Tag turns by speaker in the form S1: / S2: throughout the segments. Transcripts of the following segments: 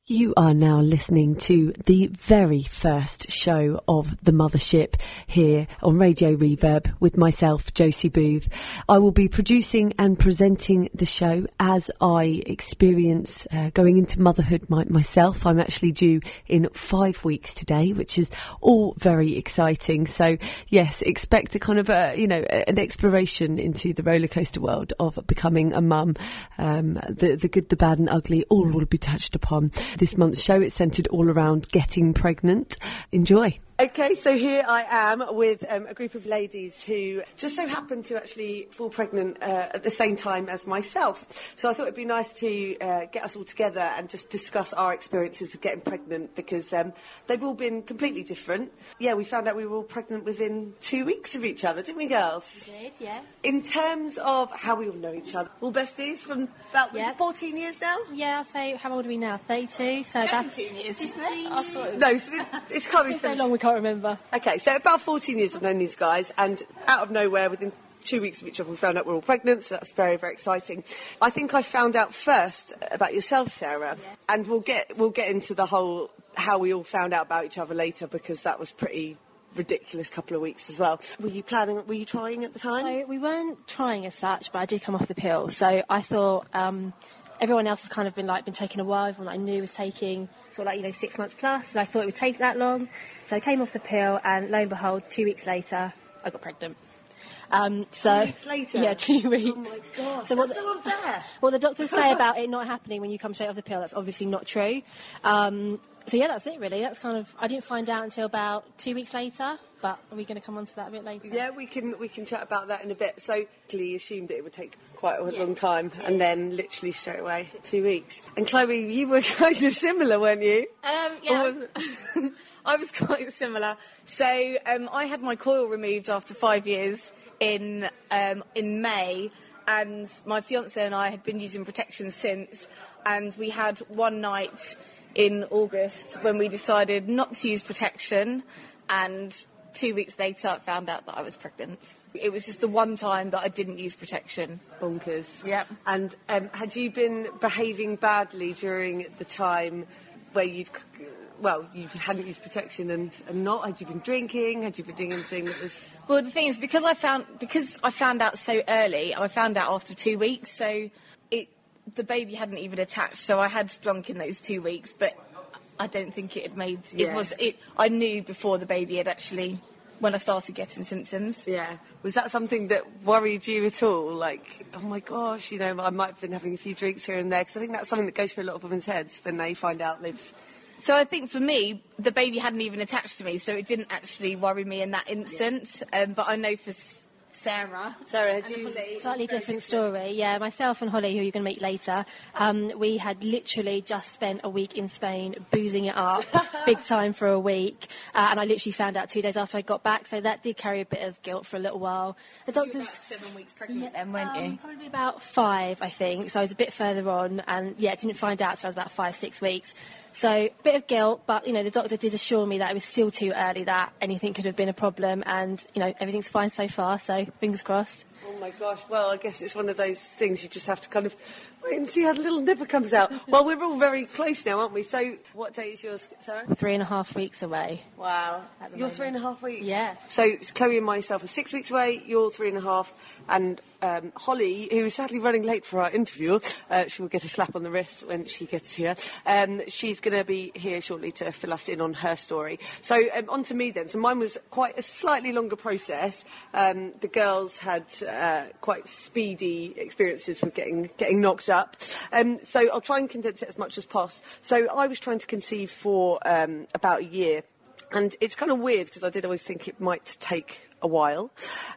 S1: You are now listening to the very first show of The Mothership here on Radio Reverb with myself, Josie Booth. I will be producing and presenting the show as I experience going into motherhood myself. I'm actually due in 5 weeks today, which is all very exciting. So, yes, expect a kind of an exploration into the rollercoaster world of becoming a mum. The good, the bad and ugly, all will be touched upon. This month's show, it's centred all around getting pregnant. Enjoy. Okay, so here I am with a group of ladies who just so happened to actually fall pregnant at the same time as myself. So I thought it'd be nice to get us all together and just discuss our experiences of getting pregnant, because they've all been completely different. Yeah, we found out we were all pregnant within 2 weeks of each other, didn't we, girls?
S2: We did, yeah.
S1: In terms of how we all know each other, all besties from about 14 years now?
S2: Yeah, I'll say, how old are we now? 32? So
S3: 17 years, isn't it? I thought
S1: No, it's can't be
S2: so long we can't remember.
S1: Okay, so about 14 years I've known these guys, and out of nowhere, within 2 weeks of each other, we found out we're all pregnant, so that's very, very exciting. I think I found out first about yourself, Sarah, and we'll get into the whole how we all found out about each other later, because that was pretty ridiculous couple of weeks as well. Were you trying at the time?
S2: So we weren't trying as such, but I did come off the pill, so I thought everyone else has kind of been taking a while. Everyone I knew was taking 6 months plus, and I thought it would take that long. So I came off the pill, and lo and behold, 2 weeks later, I got pregnant.
S1: 2 weeks later?
S2: Yeah, 2 weeks.
S1: Oh my gosh,
S2: so
S1: that's so unfair.
S2: What the doctors say about it not happening when you come straight off the pill, that's obviously not true. So yeah, that's it really. That's kind of, I didn't find out until about 2 weeks later, but are we going to come on to that a bit later?
S1: Yeah, we can chat about that in a bit. So you assumed that it would take quite a long time, and then literally straight away 2 weeks. And Chloe, you were kind of similar, weren't you?
S3: Yeah. I was quite similar. So I had my coil removed after 5 years in May, and my fiance and I had been using protection since, and we had one night in August when we decided not to use protection, and 2 weeks later found out that I was pregnant. It was just the one time that I didn't use protection.
S1: Bonkers.
S3: Yeah.
S1: And had you been behaving badly during the time where you hadn't used protection and not? Had you been drinking? Had you been doing anything that was...
S3: Well, the thing is, because I found out so early, I found out after 2 weeks, so the baby hadn't even attached, so I had drunk in those 2 weeks, but I don't think it had made... I knew before the baby had actually... when I started getting symptoms.
S1: Yeah. Was that something that worried you at all? Like, oh my gosh, I might have been having a few drinks here and there, because I think that's something that goes through a lot of women's heads when they find out they've...
S3: So I think for me, the baby hadn't even attached to me, so it didn't actually worry me in that instant. But I know for Sarah,
S1: had you...
S2: Slightly different story. Yeah, myself and Holly, who you're going to meet later, we had literally just spent a week in Spain boozing it up, big time for a week, and I literally found out 2 days after I got back, so that did carry a bit of guilt for a little while. The doctors...
S3: You were about 7 weeks pregnant then, weren't you?
S2: Probably about 5, I think, so I was a bit further on, and didn't find out until I was about 5-6 weeks. So, a bit of guilt, but, the doctor did assure me that it was still too early, that anything could have been a problem, and, everything's fine so far, so fingers crossed.
S1: Oh my gosh, well, I guess it's one of those things you just have to kind of wait and see how the little nipper comes out. Well, we're all very close now, aren't we? So, what date is yours, Sarah?
S2: 3.5 weeks away.
S1: Wow. You're 3.5 weeks?
S2: Yeah.
S1: So, Chloe and myself are 6 weeks away, you're 3.5, and Holly, who is sadly running late for our interview, she will get a slap on the wrist when she gets here. She's going to be here shortly to fill us in on her story. So, on to me then. So, mine was quite a slightly longer process. The girls had quite speedy experiences with getting knocked up. So, I'll try and condense it as much as possible. So, I was trying to conceive for about a year. And it's kind of weird because I did always think it might take a while.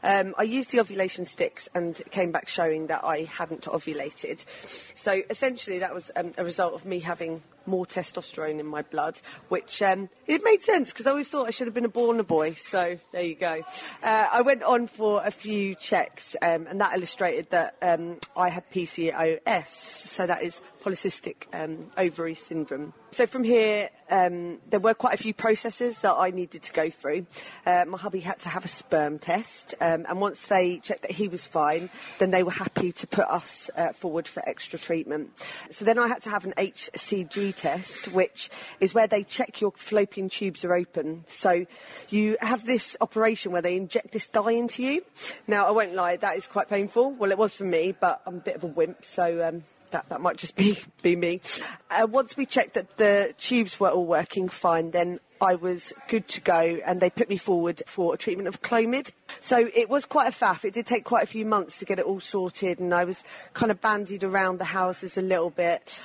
S1: I used the ovulation sticks and it came back showing that I hadn't ovulated. So essentially that was a result of me having more testosterone in my blood, which it made sense because I always thought I should have been born a boy. So there you go. I went on for a few checks and that illustrated that I had PCOS, so that is polycystic ovary syndrome. So from here, there were quite a few processes that I needed to go through. My hubby had to have a sperm sperm test, and once they checked that he was fine, then they were happy to put us forward for extra treatment. So then I had to have an HCG test, which is where they check your fallopian tubes are open. So you have this operation where they inject this dye into you. Now, I won't lie, that is quite painful. Well, it was for me, but I'm a bit of a wimp, so that might just be me. Once we checked that the tubes were all working fine, then I was good to go, and they put me forward for a treatment of Clomid. So it was quite a faff. It did take quite a few months to get it all sorted, and I was kind of bandied around the houses a little bit.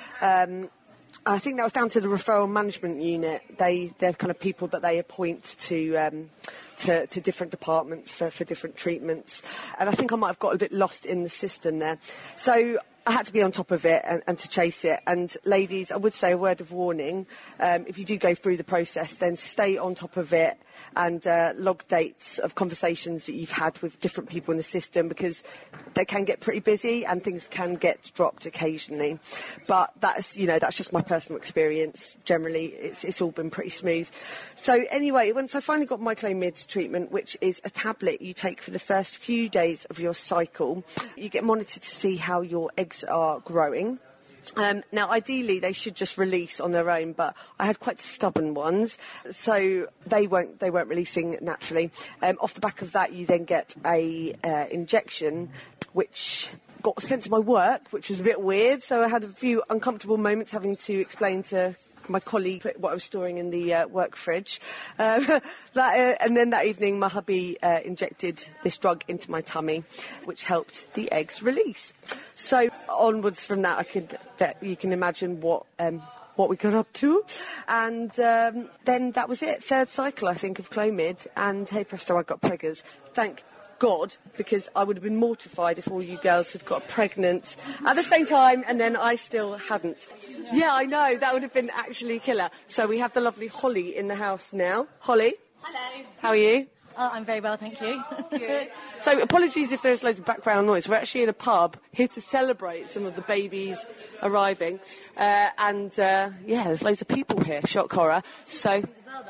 S1: I think that was down to the referral management unit. They're kind of people that they appoint to different departments for different treatments. And I think I might have got a bit lost in the system there. So I had to be on top of it and to chase it. And ladies, I would say a word of warning. If you do go through the process, then stay on top of it and log dates of conversations that you've had with different people in the system, because they can get pretty busy and things can get dropped occasionally. But that's just my personal experience. Generally, it's all been pretty smooth. So anyway, once I finally got my Clomid treatment, which is a tablet you take for the first few days of your cycle, you get monitored to see how your eggs are growing. Now, ideally, they should just release on their own, but I had quite stubborn ones, so they weren't releasing naturally. Off the back of that, you then get a injection, which got sent to my work, which was a bit weird. So I had a few uncomfortable moments having to explain to my colleague what I was storing in the work fridge. And then that evening, my hubby injected this drug into my tummy, which helped the eggs release. So onwards from that, you can imagine what we got up to. And then that was it. Third cycle, I think, of Clomid. And hey presto, I got preggers. Thank God, because I would have been mortified if all you girls had got pregnant at the same time and then I still hadn't. Yeah, I know, that would have been actually killer. So we have the lovely Holly in the house now. Holly?
S4: Hello.
S1: How are you?
S4: I'm very well, thank you.
S1: Good. So apologies if there's loads of background noise. We're actually in a pub here to celebrate some of the babies arriving. There's loads of people here, shock horror. So...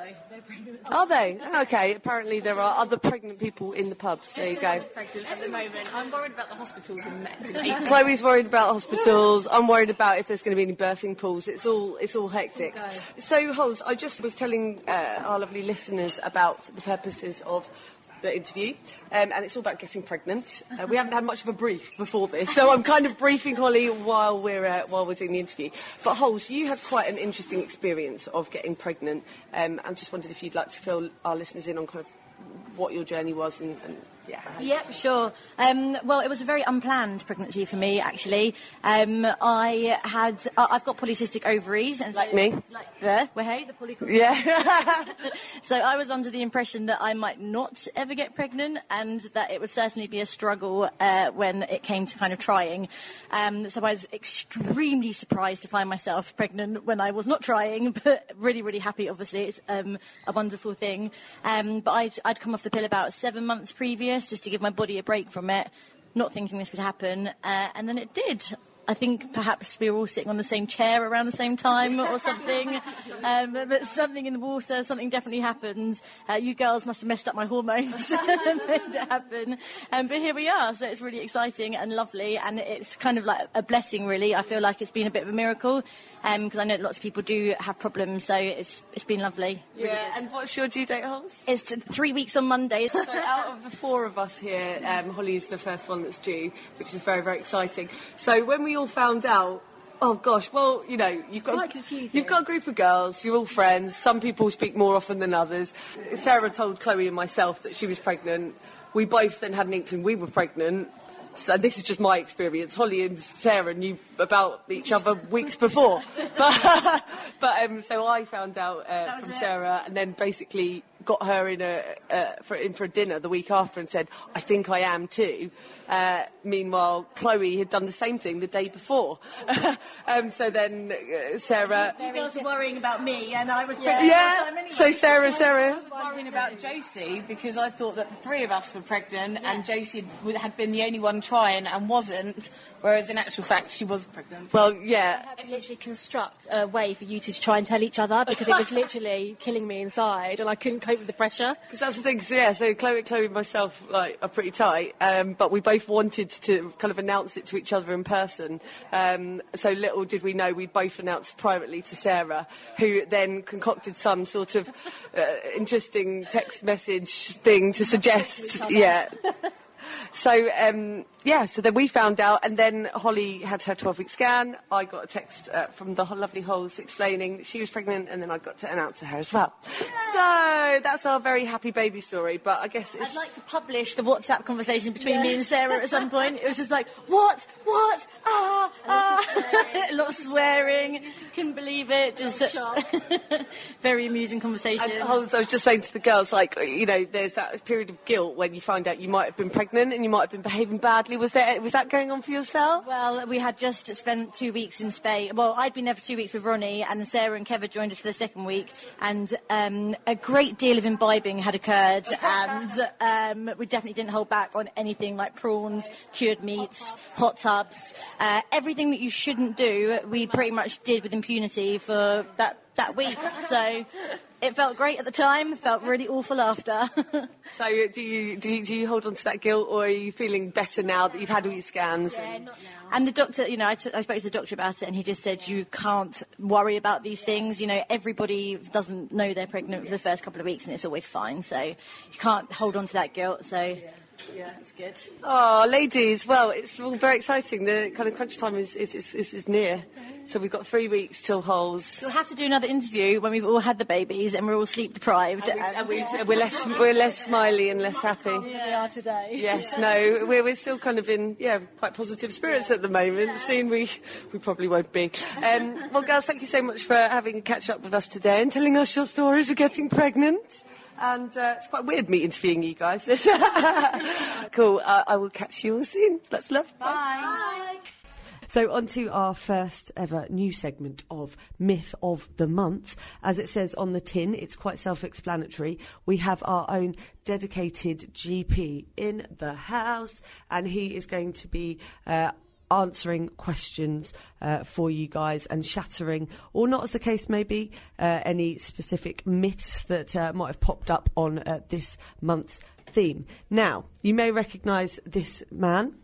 S1: Are they? Okay, apparently there are other pregnant people in the pubs. There you go.
S3: Pregnant at the moment. I'm worried about the hospitals in May.
S1: Chloe's worried about hospitals. I'm worried about if there's going to be any birthing pools. It's all hectic. So, Holes, I just was telling our lovely listeners about the purposes of the interview, and it's all about getting pregnant. We haven't had much of a brief before this, so I'm kind of briefing Holly while we're doing the interview. But Holes, you had quite an interesting experience of getting pregnant. I just wondered if you'd like to fill our listeners in on kind of what your journey was and
S4: Yep, sure. Well, it was a very unplanned pregnancy for me, actually. I've got polycystic ovaries. And
S1: like me.
S4: Like the polycystic.
S1: Yeah.
S4: So I was under the impression that I might not ever get pregnant and that it would certainly be a struggle when it came to kind of trying. So I was extremely surprised to find myself pregnant when I was not trying, but really, really happy, obviously. It's a wonderful thing. But I'd come off the pill about 7 months previous, just to give my body a break from it, not thinking this would happen, and then it did. I think perhaps we were all sitting on the same chair around the same time or something, but something in the water, something definitely happened. You girls must have messed up my hormones and made it happen. But here we are, so it's really exciting and lovely, and it's kind of like a blessing, really. I feel like it's been a bit of a miracle, because I know lots of people do have problems, so it's been lovely.
S1: Yeah,
S4: really
S1: and what's your due date, Holes?
S4: It's 3 weeks on Monday.
S1: So out of the four of us here, Holly's the first one that's due, which is very, very exciting. So when we all found out, oh gosh, well, you know, you've got a group of girls, you're all friends, some people speak more often than others. Sarah told Chloe and myself that she was pregnant. We both then had an inkling we were pregnant. So this is just my experience. Holly and Sarah knew about each other weeks before. So I found out from Sarah, and then basically got her in for a dinner the week after and said, I think I am too. Meanwhile, Chloe had done the same thing the day before. So then Sarah...
S4: You girls were worrying about me, and I was pregnant.
S1: Yeah, so Sarah...
S3: I was worrying about Josie because I thought that the three of us were pregnant and Josie had been the only one trying and wasn't, whereas in actual fact she was pregnant.
S1: Well, yeah.
S2: I had to literally construct a way for you two to try and tell each other because it was literally killing me inside and I couldn't cope with the pressure.
S1: Because that's the thing, so Chloe and myself are pretty tight, but we both wanted to kind of announce it to each other in person. So little did we know, we both announced privately to Sarah, who then concocted some sort of interesting text message thing to suggest, So, so then we found out, and then Holly had her 12-week scan. I got a text from the lovely Holes explaining that she was pregnant, and then I got to announce to her as well. So that's our very happy baby story, but I guess it's...
S4: I'd like to publish the WhatsApp conversation between me and Sarah at some point. It was just like, what, a lot of swearing, couldn't believe it, just very amusing conversation.
S1: And Holes, I was just saying to the girls, like, you know, there's that period of guilt when you find out you might have been pregnant and you might have been behaving badly. Was that going on for yourself?
S4: Well, we had just spent 2 weeks in Spain. Well, I'd been there for 2 weeks with Ronnie, and Sarah and Kev had joined us for the second week, and a great deal of imbibing had occurred, and we definitely didn't hold back on anything like prawns, cured meats, hot tubs, everything that you shouldn't do, we pretty much did with impunity for that week. So it felt great at the time, felt really awful after.
S1: So do you hold on to that guilt, or are you feeling better now that you've had all your scans?
S2: Yeah, not now.
S4: And the doctor, you know, I spoke to the doctor about it, and he just said you can't worry about these things. You know, everybody doesn't know they're pregnant for the first couple of weeks, and it's always fine. So you can't hold on to that guilt. So yeah, it's good.
S1: Oh, ladies, well, it's all very exciting. The kind of crunch time is near. So we've got 3 weeks till Holes.
S4: We'll have to do another interview when we've all had the babies and we're all sleep deprived.
S1: And we're less smiley and less happy.
S2: Yeah, we are today.
S1: Yes, no, we're still kind of in quite positive spirits at the moment. Soon we probably won't be. Well, girls, thank you so much for having a catch up with us today and telling us your stories of getting pregnant. And it's quite weird me interviewing you guys. Cool. I will catch you all soon. Lots of love.
S3: Bye.
S1: Bye. So on to our first ever new segment of Myth of the Month. As it says on the tin, it's quite self-explanatory. We have our own dedicated GP in the house, and he is going to be answering questions for you guys and shattering, or not as the case may be, any specific myths that might have popped up on this month's theme. Now, you may recognise this man.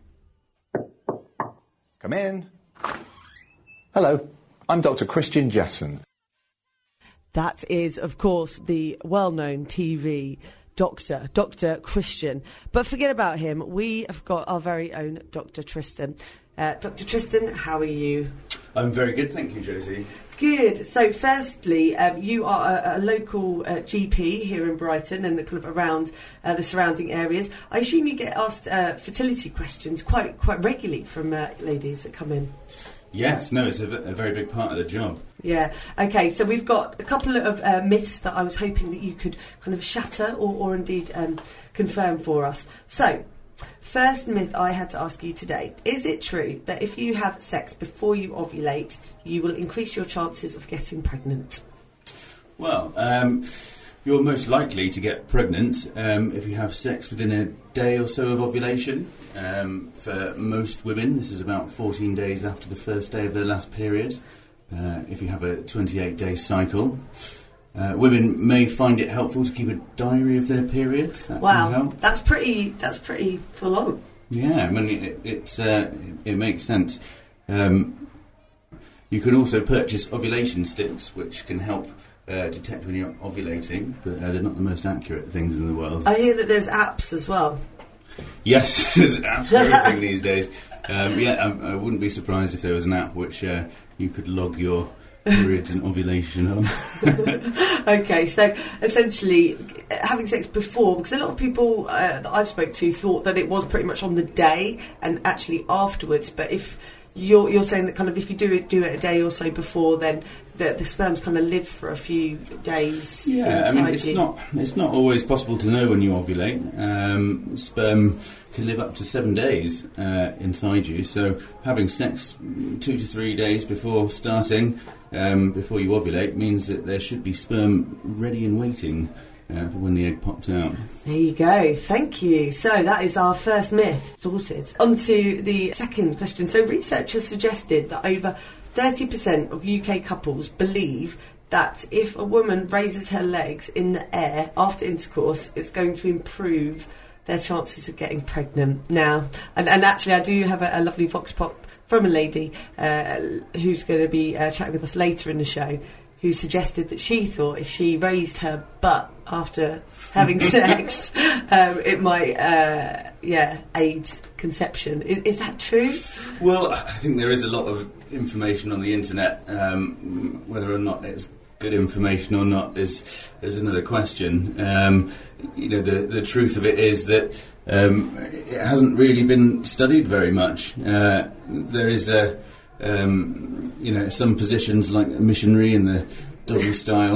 S5: Come in. Hello, I'm Dr. Christian Jessen.
S1: That is, of course, the well-known TV doctor, Dr. Christian. But forget about him. We have got our very own Dr. Tristan. Dr. Tristan, how are you?
S6: I'm very good, thank you, Josie.
S1: Good. So, firstly, you are a local GP here in Brighton and kind of around the surrounding areas. I assume you get asked fertility questions quite regularly from ladies that come in.
S6: Yes, no, it's a very big part of the job.
S1: Yeah. Okay, so we've got a couple of myths that I was hoping that you could kind of shatter or indeed confirm for us. So, first myth I had to ask you today. Is it true that if you have sex before you ovulate, you will increase your chances of getting pregnant?
S6: Well, you're most likely to get pregnant if you have sex within a day or so of ovulation. For most women, this is about 14 days after the first day of their last period. If you have a 28-day cycle. Women may find it helpful to keep a diary of their periods.
S1: Wow, that's pretty full on.
S6: Yeah, I mean it makes sense. You can also purchase ovulation sticks, which can help detect when you're ovulating, but they're not the most accurate things in the world.
S1: I hear that there's apps as well.
S6: Yes, there's an app for everything these days. I wouldn't be surprised if there was an app which you could log your periods and ovulation on.
S1: Okay, so essentially having sex before, because a lot of people that I've spoke to thought that it was pretty much on the day and actually afterwards, but if you're saying that kind of if you do it a day or so before, then the sperms kind of live for a few days.
S6: Yeah, I mean it's not always possible to know when you ovulate. Sperm can live up to 7 days inside you, so having sex 2 to 3 days before starting, before you ovulate, means that there should be sperm ready and waiting when the egg popped out.
S1: There you go. Thank you. So that is our first myth sorted. On to the second question. So research has suggested that over 30% of UK couples believe that if a woman raises her legs in the air after intercourse, it's going to improve their chances of getting pregnant. Now, and actually I do have a lovely vox pop from a lady who's going to be chatting with us later in the show, who suggested that she thought if she raised her butt after having sex, it might, aid conception. Is that true?
S6: Well, I think there is a lot of information on the internet. Whether or not it's good information or not is another question. The truth of it is that it hasn't really been studied very much. There is some positions like missionary and the doggy style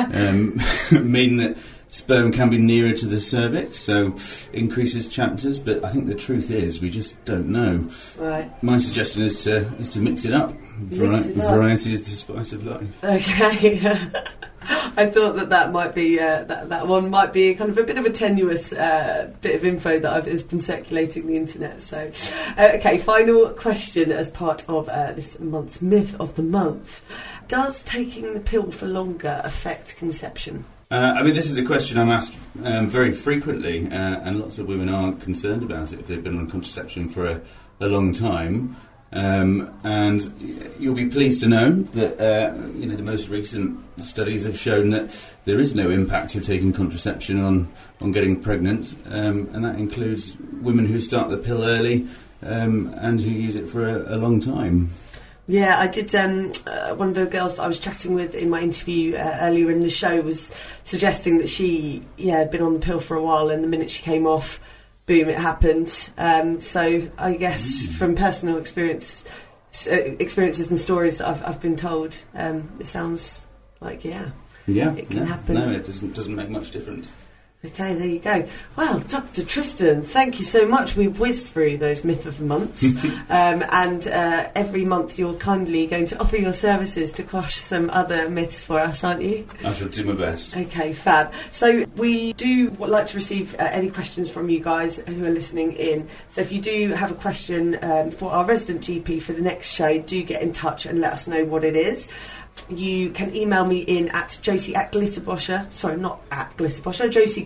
S6: mean that sperm can be nearer to the cervix, so increases chances. But I think the truth is we just don't know.
S1: Right.
S6: My suggestion is to mix it up. Variety is the spice of life.
S1: Okay. I thought that might be that one might be kind of a bit of a tenuous bit of info that has been circulating the internet. So, okay, final question as part of this month's myth of the month: does taking the pill for longer affect conception?
S6: This is a question I'm asked very frequently, and lots of women are concerned about it if they've been on contraception for a long time. And you'll be pleased to know that the most recent studies have shown that there is no impact of taking contraception on getting pregnant, and that includes women who start the pill early and who use it for a long time.
S1: Yeah, I did. One of the girls that I was chatting with in my interview earlier in the show was suggesting that she had been on the pill for a while, and the minute she came off, boom, it happened. So I guess from personal experiences and stories that I've been told, it sounds like it can happen.
S6: No, it doesn't make much difference.
S1: Okay, there you go. Well, Dr. Tristan, thank you so much. We've whizzed through those myth of the months, and every month you're kindly going to offer your services to quash some other myths for us, aren't you?
S6: I shall do my best.
S1: Okay, fab. So we do like to receive any questions from you guys who are listening in. So if you do have a question for our resident GP for the next show, do get in touch and let us know what it is. You can email me in at josie@glitterbosher. Sorry, not at glitterbosher.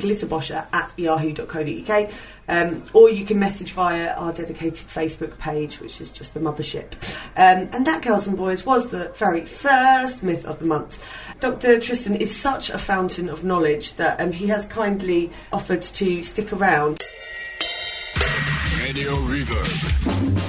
S1: josieglitterbosher@yahoo.co.uk. Or you can message via our dedicated Facebook page, which is just the Mothership. And that, girls and boys, was the very first myth of the month. Dr. Tristan is such a fountain of knowledge that he has kindly offered to stick around.
S7: Radio Reverb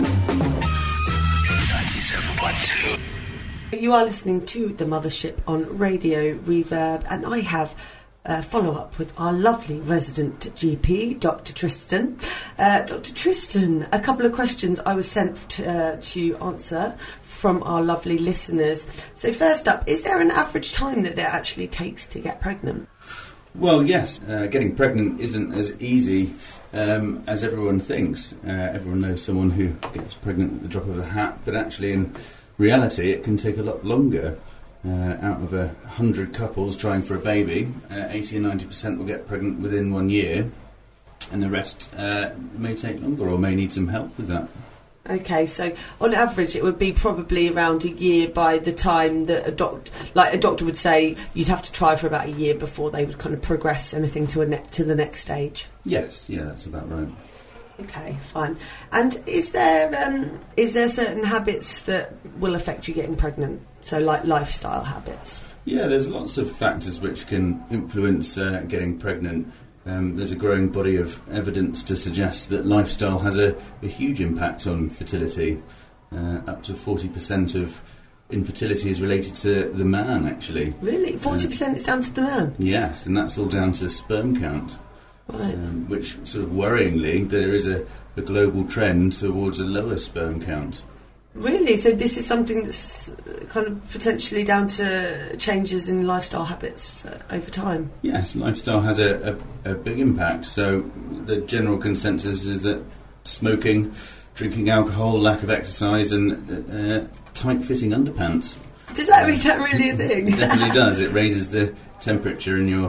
S7: 97.2.
S1: You are listening to The Mothership on Radio Reverb, and I have a follow-up with our lovely resident GP, Dr. Tristan. Dr. Tristan, a couple of questions I was sent to answer from our lovely listeners. So first up, is there an average time that it actually takes to get pregnant?
S6: Well, yes. Getting pregnant isn't as easy as everyone thinks. Everyone knows someone who gets pregnant at the drop of a hat, but actually in reality, it can take a lot longer. Out of 100 couples trying for a baby, 80 and 90% will get pregnant within 1 year, and the rest may take longer or may need some help with that.
S1: Okay, so on average, it would be probably around a year by the time that a doctor would say you'd have to try for about a year before they would kind of progress anything to the next stage.
S6: Yes, yeah, that's about right.
S1: Okay, fine. And is there certain habits that will affect you getting pregnant? So, like lifestyle habits? Yeah,
S6: there's lots of factors which can influence getting pregnant. There's a growing body of evidence to suggest that lifestyle has a huge impact on fertility. Up to 40% of infertility is related to the man, actually.
S1: Really? 40% is down to the man?
S6: Yes, and that's all down to sperm count.
S1: Right.
S6: Which, sort of worryingly, there is a global trend towards a lower sperm count.
S1: Really? So this is something that's kind of potentially down to changes in lifestyle habits over time?
S6: Yes, lifestyle has a big impact. So the general consensus is that smoking, drinking alcohol, lack of exercise and tight-fitting underpants.
S1: Is that really a thing?
S6: It definitely does. It raises the temperature in your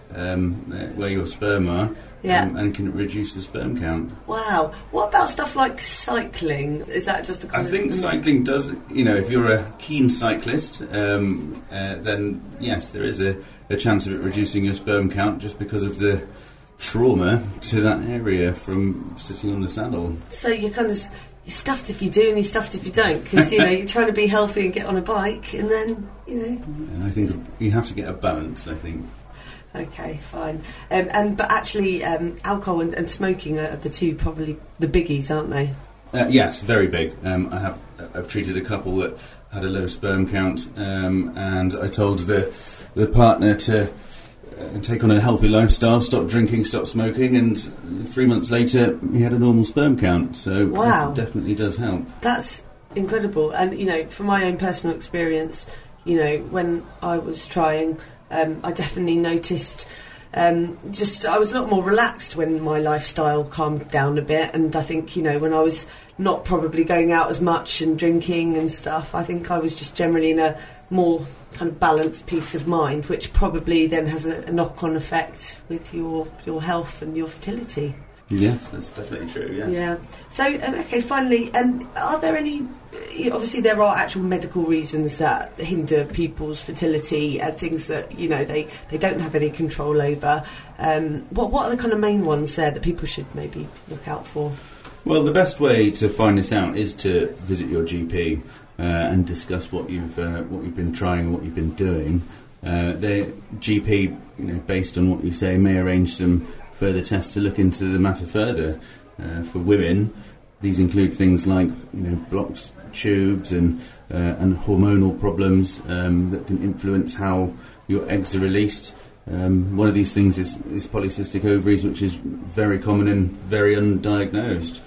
S6: where your sperm are,
S1: Yeah.
S6: and can reduce the sperm count.
S1: Wow. What about stuff like cycling? Is that just a kind
S6: I
S1: of...
S6: think cycling does, if you're a keen cyclist, then yes, there is a chance of it reducing your sperm count just because of the trauma to that area from sitting on the saddle.
S1: So you're kind of... You're stuffed if you do and you're stuffed if you don't, because, you're trying to be healthy and get on a bike, and then,
S6: I think you have to get a balance, I think.
S1: Okay, fine. But actually, alcohol and smoking are the two probably the biggies, aren't they?
S6: Yes, very big. I've treated a couple that had a low sperm count, and I told the partner to take on a healthy lifestyle, stop drinking, stop smoking, and 3 months later he had a normal sperm count. So
S1: wow.
S6: It definitely does help.
S1: That's incredible. And from my own personal experience, when I was trying, I definitely noticed. I was a lot more relaxed when my lifestyle calmed down a bit, and I think when I was not probably going out as much and drinking and stuff, I think I was just generally in a more kind of balanced peace of mind, which probably then has a knock-on effect with your health and your fertility.
S6: Yes, that's definitely true. Yes.
S1: Yeah. So okay, finally, are there any? Obviously, there are actual medical reasons that hinder people's fertility and things that they don't have any control over. What are the kind of main ones there that people should maybe look out for?
S6: Well, the best way to find this out is to visit your GP and discuss what you've been trying and what you've been doing. The GP, based on what you say, may arrange some further tests to look into the matter further. For women, these include things like blocked tubes and hormonal problems that can influence how your eggs are released. One of these things is polycystic ovaries, which is very common and very undiagnosed.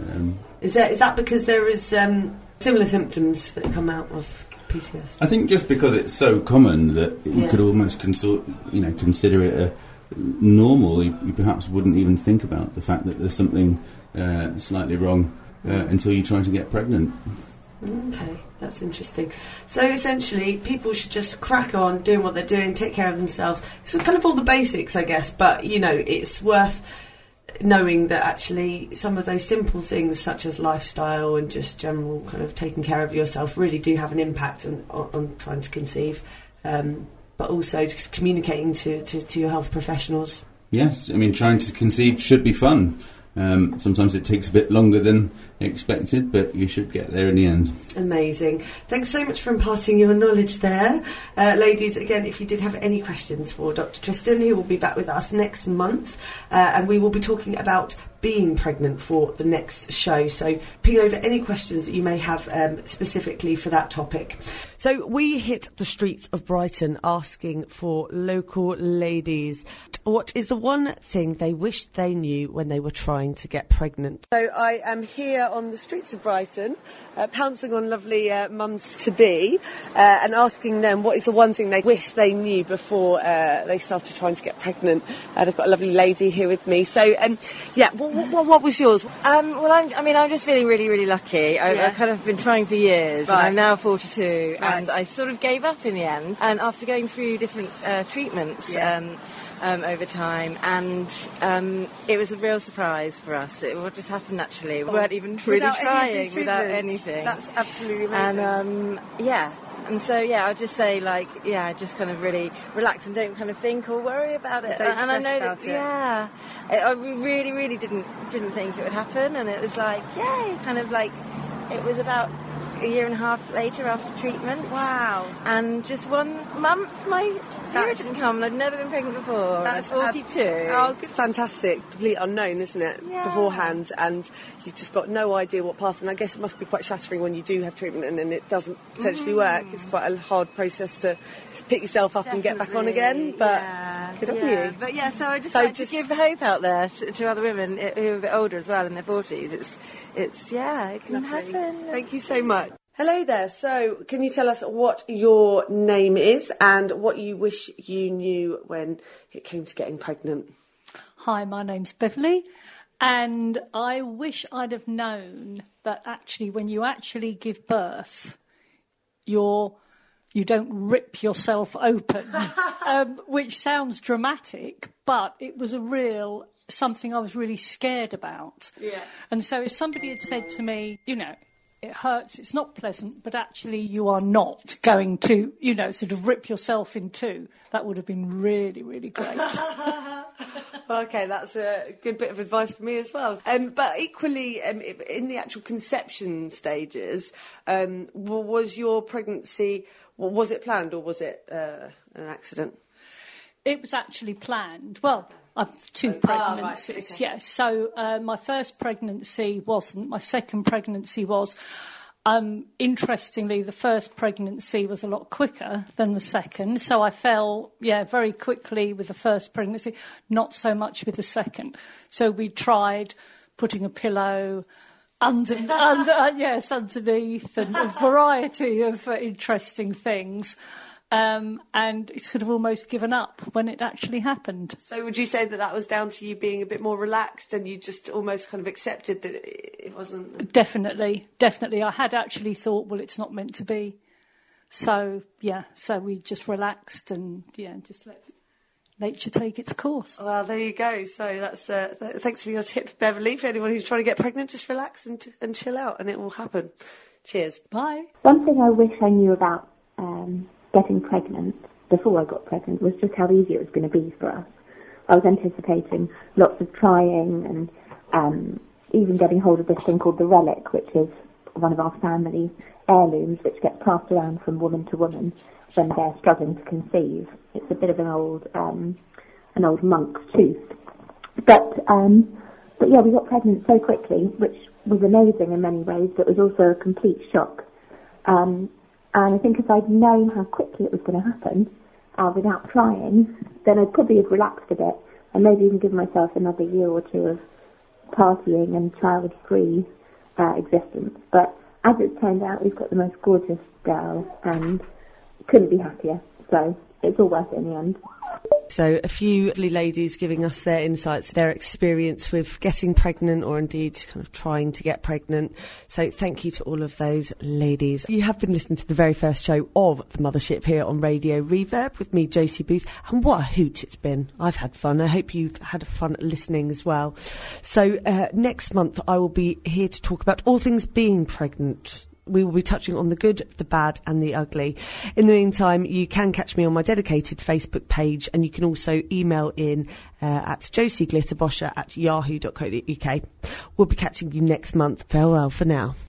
S1: Is that because there is similar symptoms that come out of PCOS?
S6: I think just because it's so common that you could almost consider it a normal. You perhaps wouldn't even think about the fact that there's something slightly wrong until you try to get pregnant.
S1: Okay, that's interesting. So essentially, people should just crack on doing what they're doing, take care of themselves. So kind of all the basics, I guess, but it's worth knowing that actually some of those simple things such as lifestyle and just general kind of taking care of yourself really do have an impact on trying to conceive, but also just communicating to your health professionals.
S6: Yes, trying to conceive should be fun. Sometimes it takes a bit longer than expected, but you should get there in the end.
S1: Amazing. Thanks so much for imparting your knowledge there. Ladies, again, if you did have any questions for Dr. Tristan, he will be back with us next month, and we will be talking about being pregnant for the next show. So ping over any questions that you may have specifically for that topic. So we hit the streets of Brighton asking for local ladies what is the one thing they wished they knew when they were trying to get pregnant. So I am here on the streets of Brighton, pouncing on lovely mums-to-be and asking them what is the one thing they wish they knew before they started trying to get pregnant. I've got a lovely lady here with me. So, what was yours?
S8: I'm just feeling really, really lucky. I've kind of been trying for years,
S1: Right.
S8: and I'm now 42,
S1: Right.
S8: and I sort of gave up in the end. And after going through different treatments over time, and it was a real surprise for us. It all just happened naturally. We weren't even really trying, without anything.
S1: That's absolutely amazing.
S8: And And so, I'd just say, just kind of really relax and don't kind of think or worry about it.
S1: Don't
S8: and I
S1: stress
S8: know
S1: about
S8: that, I really, really didn't think it would happen. And it was like, yay, kind of like, it was about a year and a half later after treatment.
S1: Wow.
S8: And just 1 month, my period didn't come, and I'd never been pregnant before.
S1: That's
S8: I'm 42.
S1: Good, fantastic. Complete unknown, isn't it?
S8: Yeah.
S1: Beforehand, and you've just got no idea what path. And I guess it must be quite shattering when you do have treatment and then it doesn't potentially work. It's quite a hard process to pick yourself up and get back on again. But good on you.
S8: But so I just
S1: So
S8: like
S1: just-
S8: to give the hope out there to other women who are a bit older as well, in their 40s. It can
S1: Lovely.
S8: happen.
S1: Thank you so much. Hello there. So, can you tell us what your name is and what you wish you knew when it came to getting pregnant?
S9: Hi, my name's Beverly, and I wish I'd have known that actually when you actually give birth, your you don't rip yourself open, which sounds dramatic, but it was something I was really scared about.
S1: Yeah.
S9: And so if somebody had said to me, it hurts, it's not pleasant, but actually you are not going to, sort of rip yourself in two, that would have been really, really great.
S1: Okay, that's a good bit of advice for me as well. But equally, in the actual conception stages, was your pregnancy, was it planned or was it an accident?
S9: It was actually planned. Well, I've two pregnancies,
S1: right, okay.
S9: yes. So my first pregnancy wasn't. My second pregnancy was. Interestingly, the first pregnancy was a lot quicker than the second. So I fell, very quickly with the first pregnancy, not so much with the second. So we tried putting a pillow underneath and a variety of interesting things. And it's sort of almost given up when it actually happened.
S1: So would you say that was down to you being a bit more relaxed and you just almost kind of accepted that it wasn't?
S9: Definitely. I had actually thought, well, it's not meant to be. So we just relaxed and, just let nature take its course.
S1: Well, there you go. So that's thanks for your tip, Beverly. For anyone who's trying to get pregnant, just relax and chill out and it will happen. Cheers.
S9: Bye.
S10: One thing I wish I knew about getting pregnant before I got pregnant was just how easy it was going to be for us. I was anticipating lots of trying and even getting hold of this thing called the relic, which is one of our family heirlooms, which gets passed around from woman to woman when they're struggling to conceive. It's a bit of an old monk's tooth. But yeah, we got pregnant so quickly, which was amazing in many ways, but was also a complete shock. And I think if I'd known how quickly it was going to happen, without trying, then I'd probably have relaxed a bit and maybe even give myself another year or two of partying and child-free existence. But as it turned out, we've got the most gorgeous girl and couldn't be happier. So it's all worth it in the end.
S1: So a few lovely ladies giving us their insights, their experience with getting pregnant or indeed kind of trying to get pregnant. So thank you to all of those ladies. You have been listening to the very first show of The Mothership here on Radio Reverb with me, Josie Booth. And what a hoot it's been. I've had fun. I hope you've had fun listening as well. So next month I will be here to talk about all things being pregnant. We will be touching on the good, the bad and the ugly. In the meantime, you can catch me on my dedicated Facebook page and you can also email in at josieglitterbosher@yahoo.co.uk. We'll be catching you next month. Farewell for now.